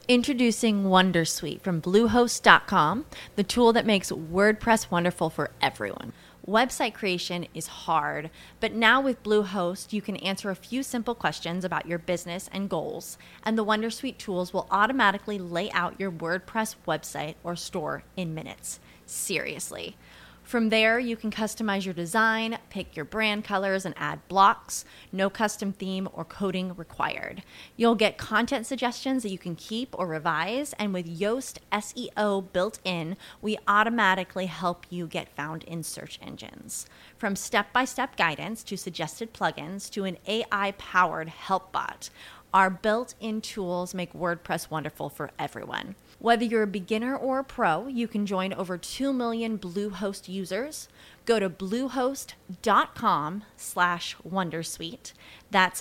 Introducing Wondersuite from Bluehost.com, the tool that makes WordPress wonderful for everyone. Website creation is hard, but now with Bluehost, you can answer a few simple questions about your business and goals, and the Wondersuite tools will automatically lay out your WordPress website or store in minutes. Seriously. From there, you can customize your design, pick your brand colors, and add blocks. No custom theme or coding required. You'll get content suggestions that you can keep or revise, and with Yoast SEO built in, we automatically help you get found in search engines. From step-by-step guidance to suggested plugins to an AI-powered help bot, our built-in tools make WordPress wonderful for everyone. Whether you're a beginner or a pro, you can join over 2 million Bluehost users. Go to bluehost.com/wondersuite. That's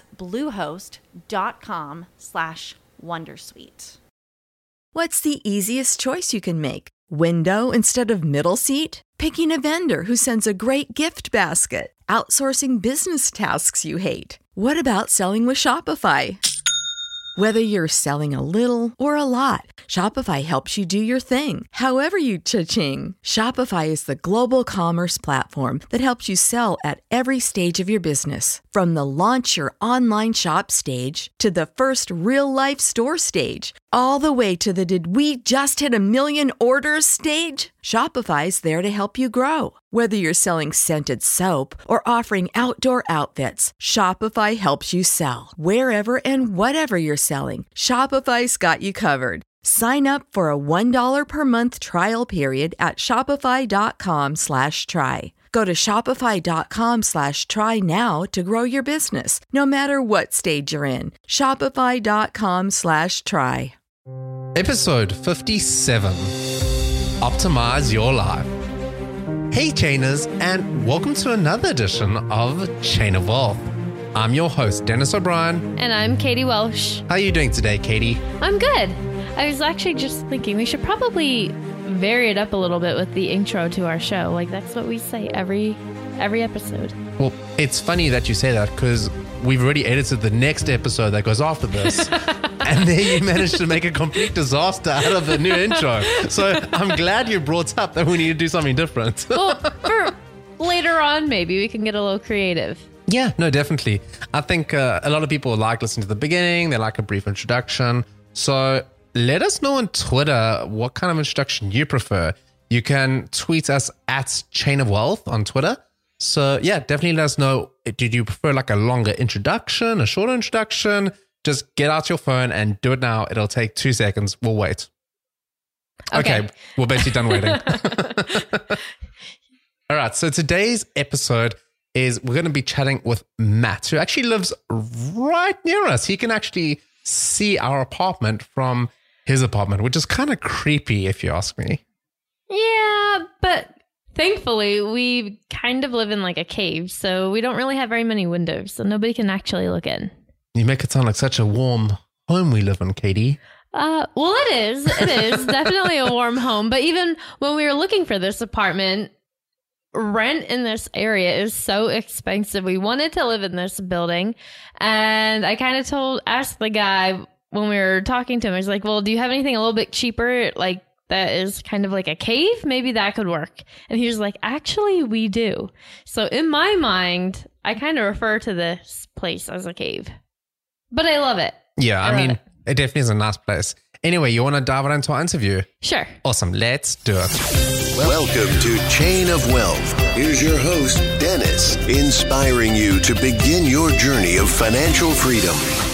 bluehost.com/wondersuite. What's the easiest choice you can make? Window instead of middle seat? Picking a vendor who sends a great gift basket? Outsourcing business tasks you hate? What about selling with Shopify? Whether you're selling a little or a lot, Shopify helps you do your thing, however you cha-ching. Shopify is the global commerce platform that helps you sell at every stage of your business. From the launch your online shop stage to the first real-life store stage, all the way to the did we just hit 1 million orders stage? Shopify's there to help you grow. Whether you're selling scented soap or offering outdoor outfits, Shopify helps you sell. Wherever and whatever you're selling, Shopify's got you covered. Sign up for a $1 per month trial period at shopify.com/try. Go to shopify.com/try now to grow your business, no matter what stage you're in. Shopify.com/try. Episode 57. Optimize your life. Hey Chainers, and welcome to another edition of Chain of Wealth. I'm your host, Dennis O'Brien. And I'm Katie Welsh. How are you doing today, Katie? I'm good. I was actually just thinking we should probably vary it up a little bit with the intro to our show. Like, that's what we say every episode. Well, it's funny that you say that because we've already edited the next episode that goes after this. And then you managed to make a complete disaster out of the new intro. So I'm glad you brought up that we need to do something different. Well, for later on, maybe we can get a little creative. Yeah, no, definitely. I think a lot of people like listening to the beginning. They like a brief introduction. So let us know on Twitter what kind of introduction you prefer. You can tweet us at Chain of Wealth on Twitter. So yeah, definitely let us know. Did you prefer like a longer introduction, a shorter introduction? Just get out your phone and do it now. It'll take 2 seconds. We'll wait. Okay. We're basically done waiting. All right. So today's episode is we're going to be chatting with Matt, who actually lives right near us. He can actually see our apartment from his apartment, which is kind of creepy if you ask me. Yeah, but thankfully we kind of live in like a cave, so we don't really have very many windows, so nobody can actually look in. You make it sound like such a warm home we live in, Katie. Well, it is. It is definitely a warm home. But even when we were looking for this apartment, rent in this area is so expensive. We wanted to live in this building. And I kind of asked the guy when we were talking to him, I was like, well, do you have anything a little bit cheaper? Like that is kind of like a cave? Maybe that could work. And he was like, actually, we do. So in my mind, I kind of refer to this place as a cave. But I love it. Yeah, I mean, it definitely is a nice place. Anyway, you want to dive right into our interview? Sure. Awesome. Let's do it. Welcome to Chain of Wealth. Here's your host, Dennis, inspiring you to begin your journey of financial freedom.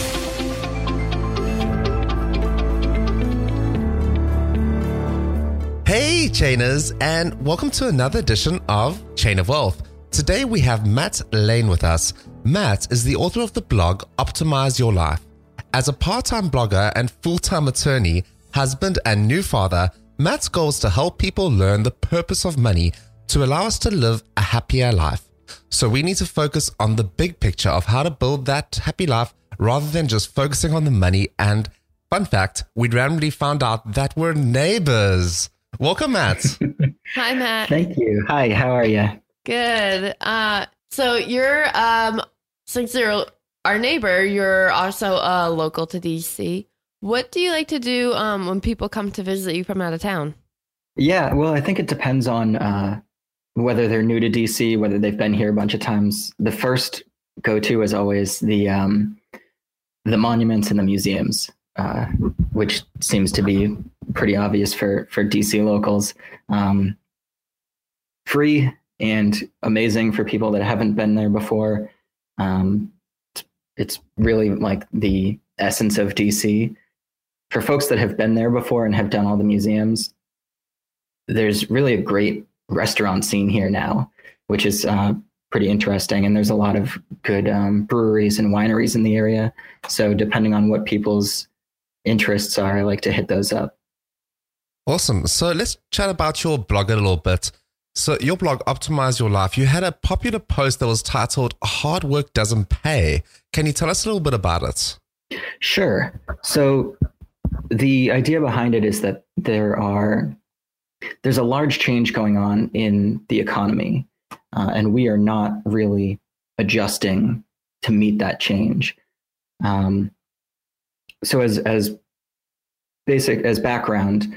Hey, Chainers, and welcome to another edition of Chain of Wealth. Today we have Matt Lane with us. Matt is the author of the blog Optimize Your Life. As a part-time blogger and full-time attorney, husband and new father, Matt's goal is to help people learn the purpose of money to allow us to live a happier life. So we need to focus on the big picture of how to build that happy life rather than just focusing on the money. And fun fact, we randomly found out that we're neighbors. Welcome, Matt. Hi, Matt. Thank you. Hi, how are you? Good. So you're, since you're our neighbor, you're also local to DC. What do you like to do when people come to visit you from out of town? Yeah, well, I think it depends on whether they're new to DC, whether they've been here a bunch of times. The first go-to is always the monuments and the museums, which seems to be pretty obvious for DC locals. Free and amazing for people that haven't been there before. It's really like the essence of DC. For folks that have been there before and have done all the museums, there's really a great restaurant scene here now, which is pretty interesting. And there's a lot of good breweries and wineries in the area. So depending on what people's interests are, I like to hit those up. Awesome. So let's chat about your blog a little bit. So your blog, Optimize Your Life, you had a popular post that was titled Hard Work Doesn't Pay. Can you tell us a little bit about it? Sure. So the idea behind it is that there's a large change going on in the economy, and we are not really adjusting to meet that change. So as background,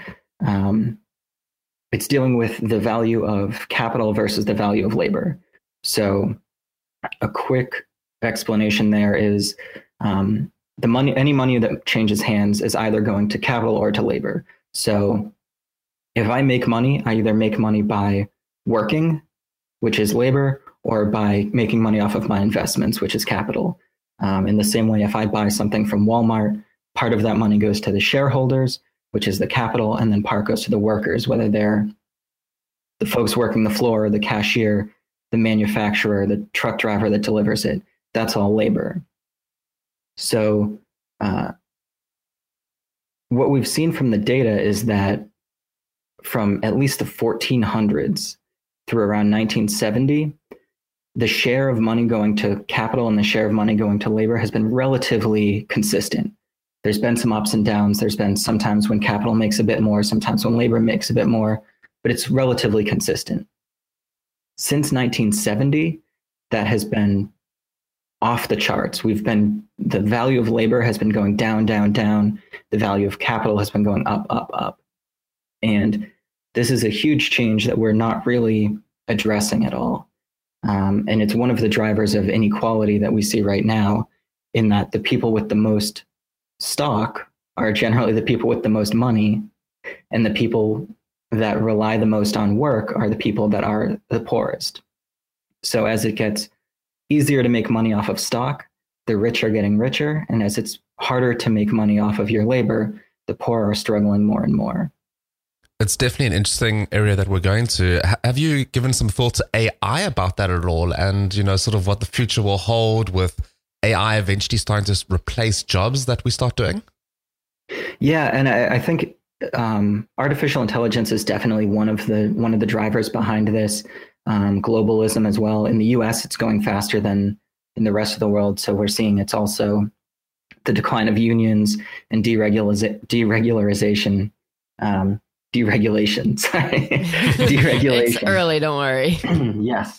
it's dealing with the value of capital versus the value of labor. So a quick explanation there is any money that changes hands is either going to capital or to labor. So if I make money, I either make money by working, which is labor, or by making money off of my investments, which is capital. In the same way, if I buy something from Walmart, part of that money goes to the shareholders, which is the capital, and then part goes to the workers, whether they're the folks working the floor, the cashier, the manufacturer, the truck driver that delivers it. That's all labor. So what we've seen from the data is that from at least the 1400s through around 1970, the share of money going to capital and the share of money going to labor has been relatively consistent. There's been some ups and downs. There's been sometimes when capital makes a bit more, sometimes when labor makes a bit more, but it's relatively consistent. Since 1970, that has been off the charts. The value of labor has been going down, down, down. The value of capital has been going up, up, up. And this is a huge change that we're not really addressing at all. And it's one of the drivers of inequality that we see right now, in that the people with the most stock are generally the people with the most money, and the people that rely the most on work are the people that are the poorest. So as it gets easier to make money off of stock, the rich are getting richer. And as it's harder to make money off of your labor, the poor are struggling more and more. It's definitely an interesting area that we're going to. Have you given some thought to AI about that at all? And, sort of what the future will hold with AI eventually starting to replace jobs that we start doing? Yeah. And I think artificial intelligence is definitely one of the drivers behind this. Globalism as well. In the US, it's going faster than in the rest of the world. So we're seeing it's also the decline of unions and deregulation. Sorry. Deregulation. It's early, don't worry. Yes.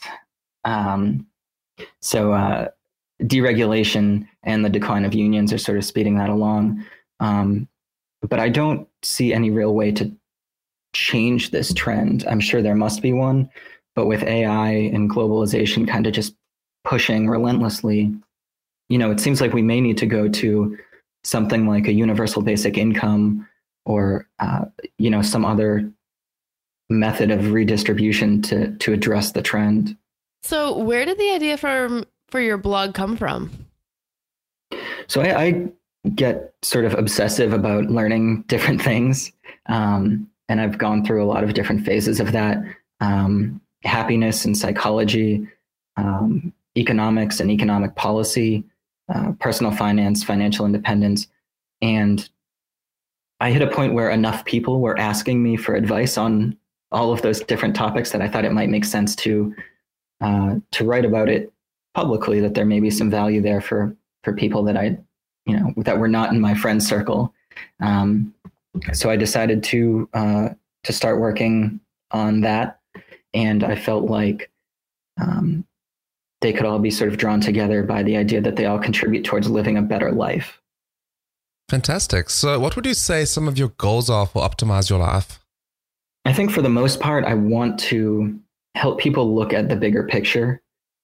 So deregulation and the decline of unions are sort of speeding that along. But I don't see any real way to change this trend. I'm sure there must be one, but with AI and globalization kind of just pushing relentlessly, it seems like we may need to go to something like a universal basic income or, some other method of redistribution to address the trend. So where did the idea for your blog come from? So I get sort of obsessive about learning different things. And I've gone through a lot of different phases of that. Happiness and psychology, economics and economic policy, personal finance, financial independence. And I hit a point where enough people were asking me for advice on all of those different topics that I thought it might make sense to write about it publicly, that there may be some value there for people that that were not in my friend circle. So I decided to start working on that. And I felt like they could all be sort of drawn together by the idea that they all contribute towards living a better life. Fantastic. So what would you say some of your goals are for Optimize Your Life? I think for the most part, I want to help people look at the bigger picture.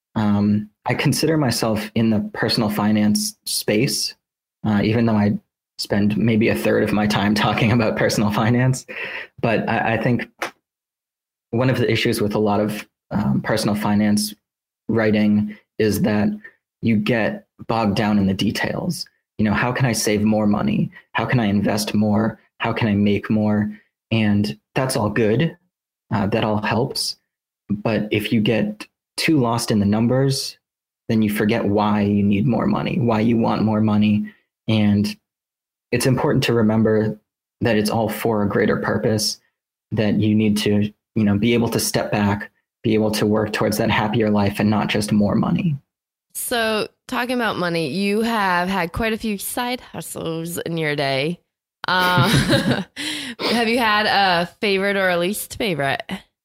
I consider myself in the personal finance space, even though I spend maybe a third of my time talking about personal finance. But I think one of the issues with a lot of personal finance writing is that you get bogged down in the details. You know, how can I save more money? How can I invest more? How can I make more? And that's all good. That all helps. But if you get too lost in the numbers, then you forget why you need more money, why you want more money. And it's important to remember that it's all for a greater purpose, that you need to, you know, be able to step back, be able to work towards that happier life and not just more money. So talking about money, you have had quite a few side hustles in your day. Have you had a favorite or a least favorite?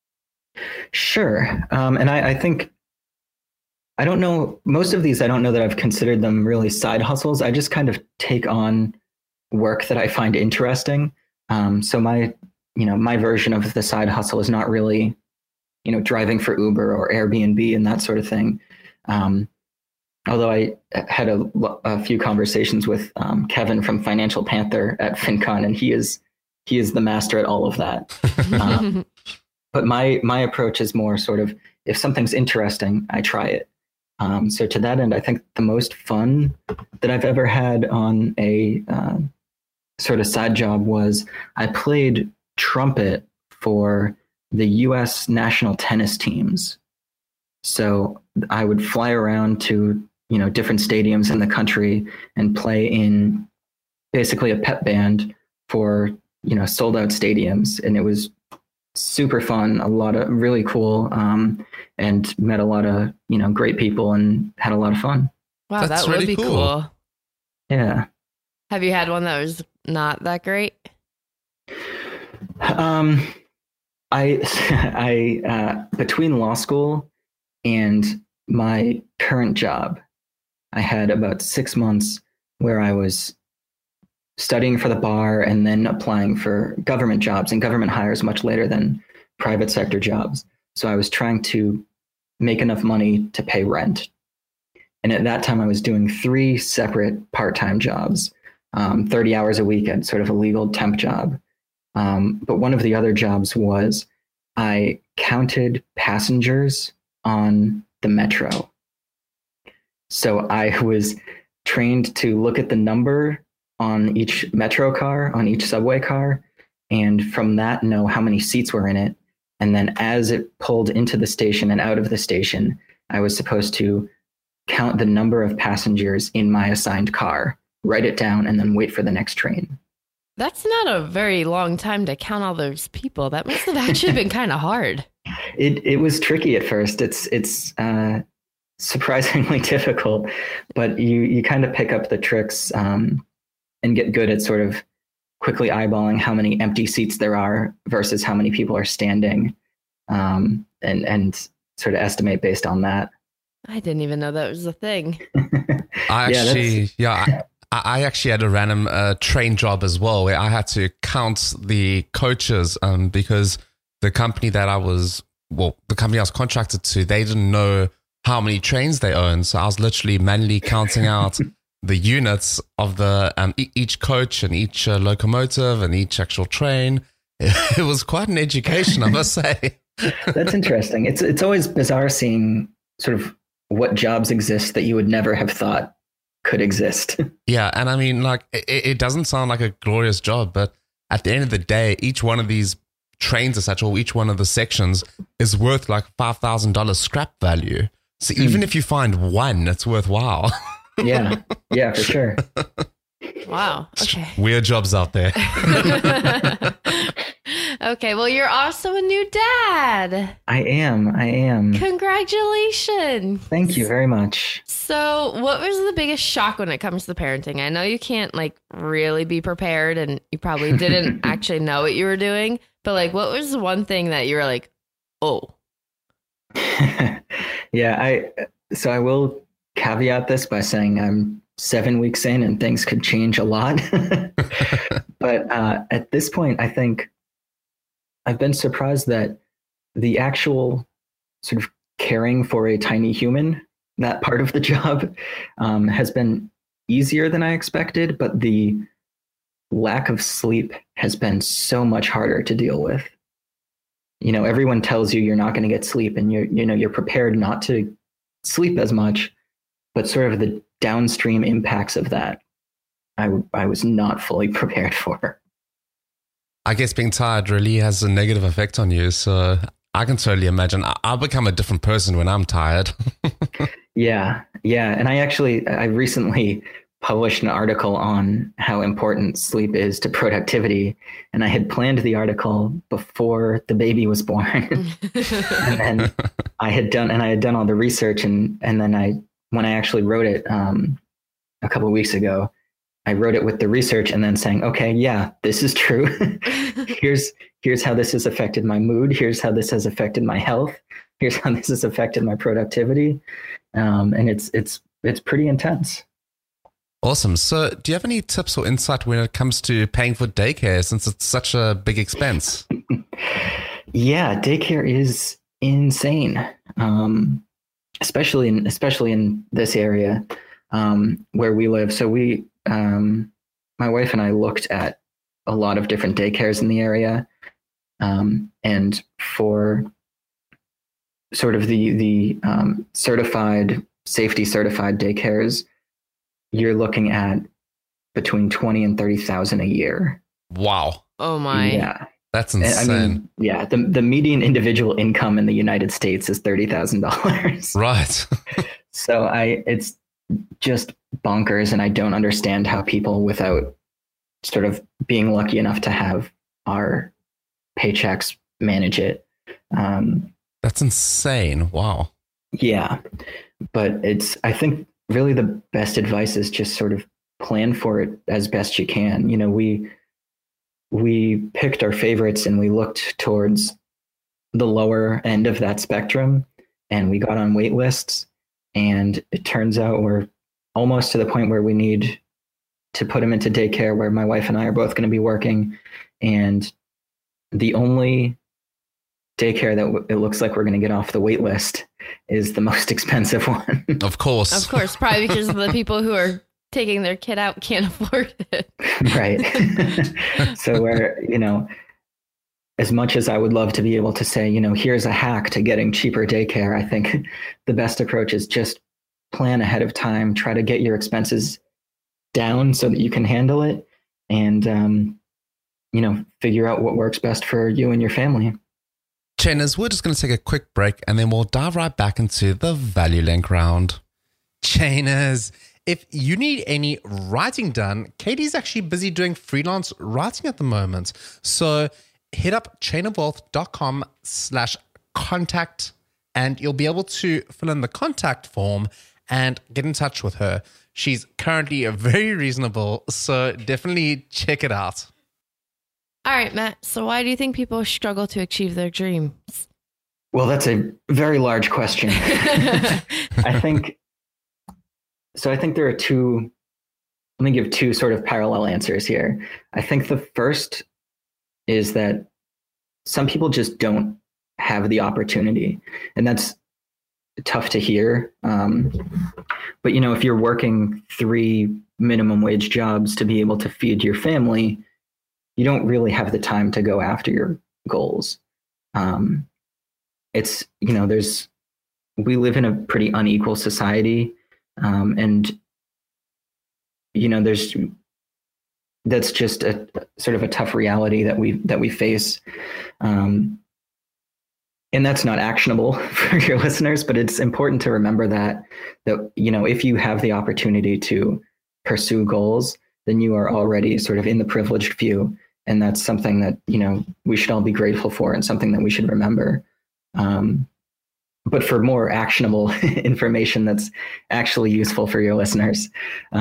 Sure. And I think, I don't know, most of these, I don't know that I've considered them really side hustles. I just kind of take on work that I find interesting. So my version of the side hustle is not really, you know, driving for Uber or Airbnb and that sort of thing. Although I had a few conversations with Kevin from Financial Panther at FinCon, and he is the master at all of that. But my approach is more sort of, if something's interesting, I try it. So to that end, I think the most fun that I've ever had on a sort of side job was I played trumpet for the U.S. national tennis teams. So I would fly around to, you know, different stadiums in the country and play in basically a pep band for, you know, sold out stadiums. And it was super fun, a lot of really cool, and met a lot of, you know, great people and had a lot of fun. Wow, That's that would really be cool. cool. Yeah. Have you had one that was not that great? I between law school and my current job, I had about 6 months where I was studying for the bar and then applying for government jobs and government hires much later than private sector jobs. So I was trying to make enough money to pay rent. And at that time I was doing 3 separate part-time jobs, 30 hours a week at sort of a legal temp job. But one of the other jobs was I counted passengers on the metro. So I was trained to look at the number on each metro car, on each subway car, and from that know how many seats were in it. And then as it pulled into the station and out of the station, I was supposed to count the number of passengers in my assigned car, write it down, and then wait for the next train. That's not a very long time to count all those people. That must have actually been kind of hard. It was tricky at first. It's surprisingly difficult, but you kind of pick up the tricks and get good at sort of quickly eyeballing how many empty seats there are versus how many people are standing, and sort of estimate based on that. I didn't even know that was a thing. I actually had a random train job as well, where I had to count the coaches because the company I was contracted to, they didn't know how many trains they owned. So I was literally manually counting out the units of the each coach and each locomotive and each actual train. It was quite an education, I must say. That's interesting. It's always bizarre seeing sort of what jobs exist that you would never have thought could exist. Yeah, and I mean, like, it doesn't sound like a glorious job, but at the end of the day, each one of these trains as such, or each one of the sections is worth like $5,000 scrap value. So even if you find one, it's worthwhile. Yeah, for sure. Wow. Okay. Weird jobs out there. Okay, well, you're also a new dad. I am. Congratulations. Thank you very much. So what was the biggest shock when it comes to parenting? I know you can't like really be prepared and you probably didn't actually know what you were doing, but like what was the one thing that you were like, oh? Yeah, I will caveat this by saying I'm 7 weeks in and things could change a lot. But at this point, I think I've been surprised that the actual sort of caring for a tiny human, that part of the job, has been easier than I expected, but the lack of sleep has been so much harder to deal with. You know, everyone tells you you're not going to get sleep, and you're prepared not to sleep as much, but sort of the downstream impacts of that, I was not fully prepared for. I guess being tired really has a negative effect on you. So I can totally imagine. I'll become a different person when I'm tired. Yeah. And I recently published an article on how important sleep is to productivity. And I had planned the article before the baby was born. And then I had done all the research. And then when I actually wrote it a couple of weeks ago, I wrote it with the research and then saying, okay, yeah, this is true. Here's how this has affected my mood. Here's how this has affected my health. Here's how this has affected my productivity. And it's pretty intense. Awesome. So do you have any tips or insight when it comes to paying for daycare, since it's such a big expense? Yeah, daycare is insane, especially in this area where we live. So my wife and I looked at a lot of different daycares in the area, and for sort of the safety certified daycares, you're looking at between 20 and 30,000 a year. Wow. Oh my. Yeah. That's insane. I mean, yeah, the median individual income in the United States is $30,000. Right. So it's just bonkers, and I don't understand how people, without sort of being lucky enough to have our paychecks, manage it. That's insane. Wow. Yeah. But I think really the best advice is just sort of plan for it as best you can. You know, we picked our favorites and we looked towards the lower end of that spectrum, and we got on wait lists, and it turns out we're almost to the point where we need to put them into daycare, where my wife and I are both going to be working. And the only daycare that it looks like we're going to get off the wait list is the most expensive one. Of course, probably because the people who are taking their kid out can't afford it. Right. So where, as much as I would love to be able to say, here's a hack to getting cheaper daycare, I think the best approach is just plan ahead of time, try to get your expenses down so that you can handle it, and, figure out what works best for you and your family. Chainers, we're just going to take a quick break and then we'll dive right back into the Value Link round. Chainers, if you need any writing done, Katie's actually busy doing freelance writing at the moment. So hit up chainofwealth.com/contact and you'll be able to fill in the contact form and get in touch with her. She's currently very reasonable, so definitely check it out. All right, Matt. So why do you think people struggle to achieve their dreams? Well, that's a very large question. I think there are two. Let me give two sort of parallel answers here. I think the first is that some people just don't have the opportunity, and that's tough to hear. But if you're working 3 minimum wage jobs to be able to feed your family, you don't really have the time to go after your goals. We live in a pretty unequal society. And that's just a sort of a tough reality that we face. And that's not actionable for your listeners, but it's important to remember that if you have the opportunity to pursue goals, then you are already sort of in the privileged few. And that's something that, we should all be grateful for and something that we should remember. But for more actionable information that's actually useful for your listeners,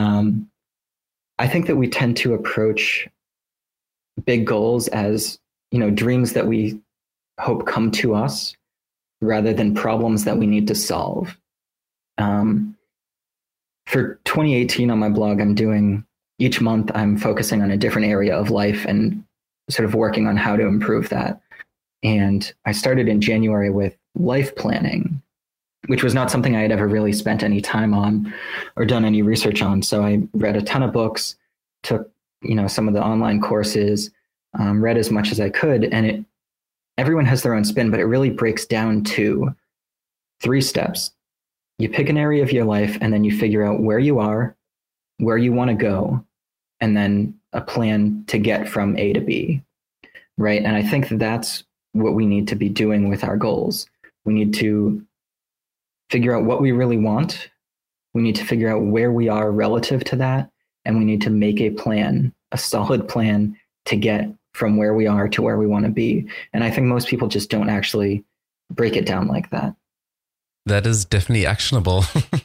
I think that we tend to approach big goals as, dreams that we hope come to us rather than problems that we need to solve. for 2018 on my blog, each month I'm focusing on a different area of life and sort of working on how to improve that. And I started in January with life planning, which was not something I had ever really spent any time on or done any research on. So I read a ton of books, took, some of the online courses, read as much as I could. And everyone has their own spin, but it really breaks down to 3 steps. You pick an area of your life, and then you figure out where you are, where you want to go, and then a plan to get from A to B, right? And I think that's what we need to be doing with our goals. We need to figure out what we really want. We need to figure out where we are relative to that. And we need to make a plan, a solid plan to get from where we are to where we want to be. And I think most people just don't actually break it down like that. That is definitely actionable.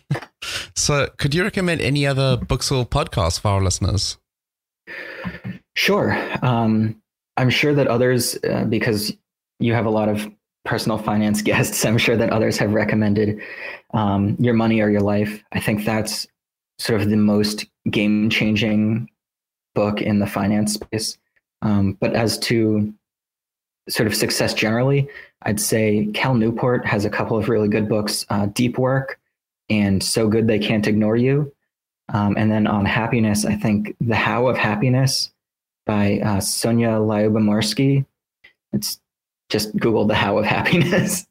So could you recommend any other books or podcasts for our listeners? Sure. I'm sure that others, because you have a lot of personal finance guests, I'm sure that others have recommended Your Money or Your Life. I think that's sort of the most game-changing book in the finance space. But as to sort of success generally, I'd say Cal Newport has a couple of really good books, Deep Work and So Good They Can't Ignore You. And then on happiness, I think The How of Happiness by Sonia Lyubomirsky. It's just Google The How of Happiness.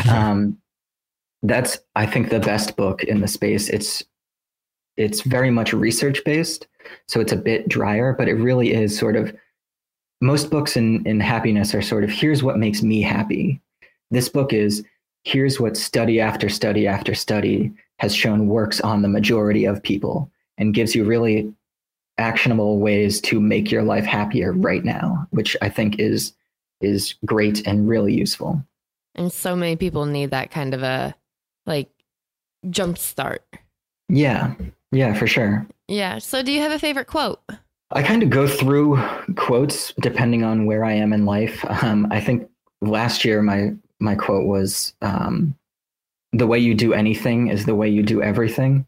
That's, I think, the best book in the space. It's very much research based, so it's a bit drier, but it really is sort of, most books in happiness are sort of, here's what makes me happy. This book is, here's what study after study after study has shown works on the majority of people, and gives you really actionable ways to make your life happier right now, which I think is great and really useful. And so many people need that kind of a jump start. Yeah, for sure. Yeah. So do you have a favorite quote? I kind of go through quotes depending on where I am in life. I think last year my quote was, the way you do anything is the way you do everything.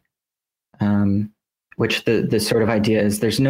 Which the sort of idea is there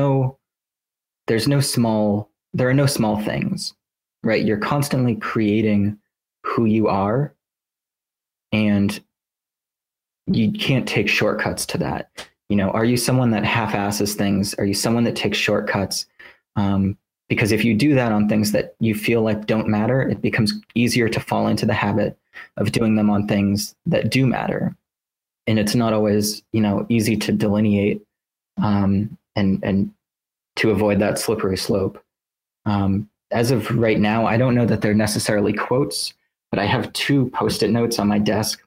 are no small things, right? You're constantly creating who you are, and you can't take shortcuts to that. Are you someone that half-asses things? Are you someone that takes shortcuts? Because if you do that on things that you feel like don't matter, it becomes easier to fall into the habit of doing them on things that do matter. And it's not always, easy to delineate and to avoid that slippery slope. As of right now, I don't know that they're necessarily quotes, but I have 2 Post-it notes on my desk.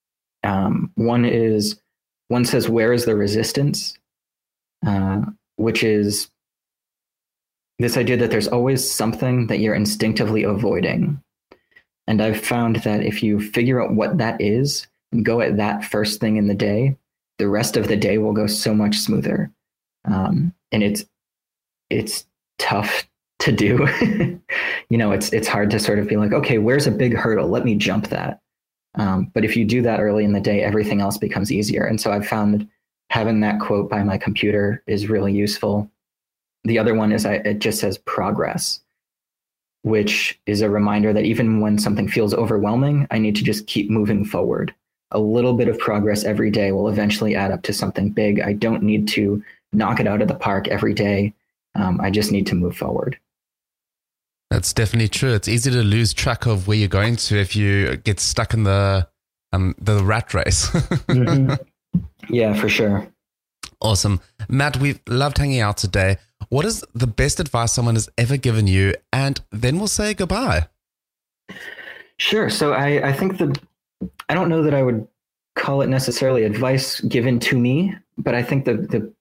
One says, "Where is the resistance?" Which is this idea that there's always something that you're instinctively avoiding. And I've found that if you figure out what that is and go at that first thing in the day, the rest of the day will go so much smoother. And it's tough to do. It's hard to sort of be like, okay, where's a big hurdle? Let me jump that. But if you do that early in the day, everything else becomes easier. And so I've found having that quote by my computer is really useful. The other one is it just says progress, which is a reminder that even when something feels overwhelming, I need to just keep moving forward. A little bit of progress every day will eventually add up to something big. I don't need to knock it out of the park every day. I just need to move forward. That's definitely true. It's easy to lose track of where you're going to if you get stuck in the rat race. Mm-hmm. Yeah, for sure. Awesome. Matt, we've loved hanging out today. What is the best advice someone has ever given you? And then we'll say goodbye. Sure. So I think I don't know that I would call it necessarily advice given to me, but I think the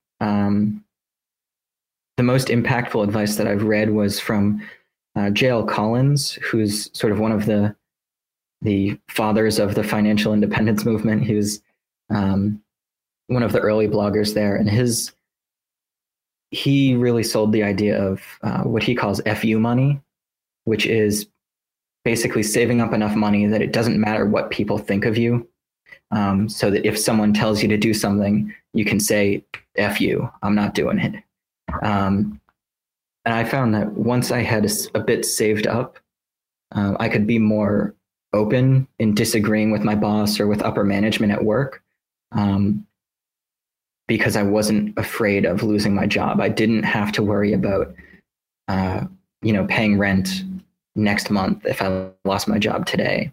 most impactful advice that I've read was from J.L. Collins, who's sort of one of the fathers of the financial independence movement. He was one of the early bloggers there, and he really sold the idea of what he calls FU money, which is basically saving up enough money that it doesn't matter what people think of you. so that if someone tells you to do something, you can say, F you, I'm not doing it. And I found that once I had a bit saved up, I could be more open in disagreeing with my boss or with upper management at work, because I wasn't afraid of losing my job. I didn't have to worry about, paying rent next month if I lost my job today.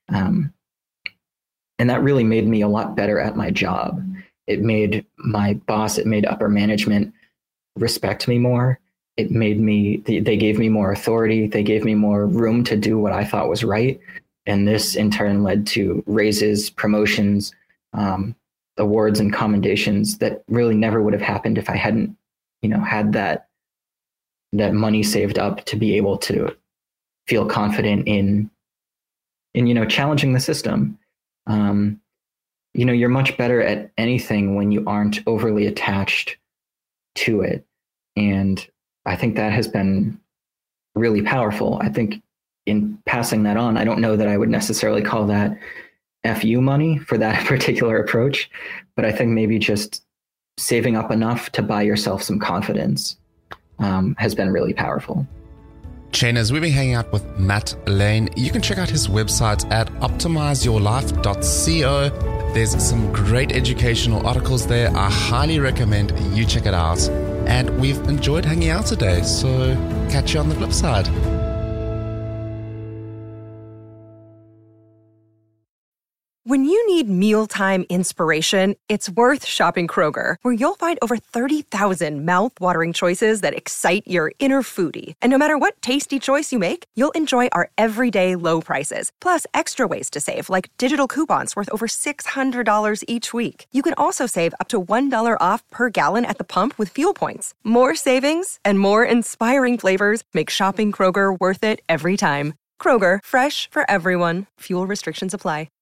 And that really made me a lot better at my job. It made my boss, it made upper management respect me more. It made me, they gave me more authority. They gave me more room to do what I thought was right. And this in turn led to raises, promotions, awards and commendations that really never would have happened if I hadn't, had that money saved up to be able to feel confident in challenging the system. You're much better at anything when you aren't overly attached to it. And I think that has been really powerful. I think in passing that on, I don't know that I would necessarily call that FU money for that particular approach, but I think maybe just saving up enough to buy yourself some confidence has been really powerful. Chainers, we've been hanging out with Matt Lane. You can check out his website at optimizeyourlife.co. There's some great educational articles there. I highly recommend you check it out. And we've enjoyed hanging out today, so catch you on the flip side. When you need mealtime inspiration, it's worth shopping Kroger, where you'll find over 30,000 mouth-watering choices that excite your inner foodie. And no matter what tasty choice you make, you'll enjoy our everyday low prices, plus extra ways to save, like digital coupons worth over $600 each week. You can also save up to $1 off per gallon at the pump with fuel points. More savings and more inspiring flavors make shopping Kroger worth it every time. Kroger, fresh for everyone. Fuel restrictions apply.